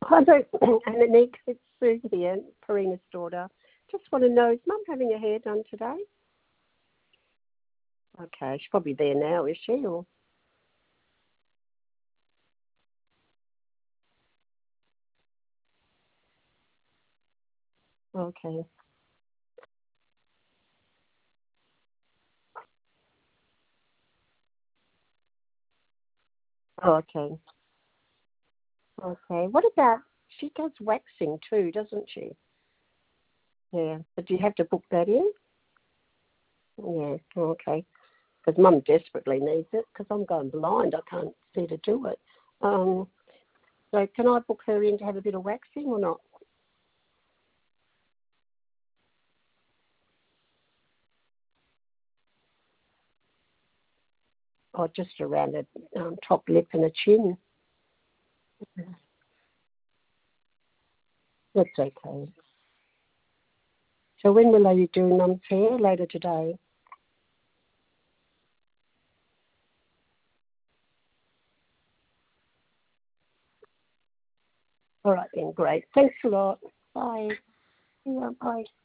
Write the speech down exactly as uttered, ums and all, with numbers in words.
I don't, and Anika, it's Sue here, Karina's daughter. Just want to know, is Mum having her hair done today? Okay, she's probably there now, is she? Or okay, oh, okay, okay. What about, she does waxing too, doesn't she? Yeah, but do you have to book that in? Yeah, okay. Because Mum desperately needs it because I'm going blind. I can't see to do it. Um, so can I book her in to have a bit of waxing or not? Or just around the um, top lip and the chin? That's okay. So when will they be doing Mum's hair? Later today? All right then, great. Thanks a lot. Bye. Yeah, bye.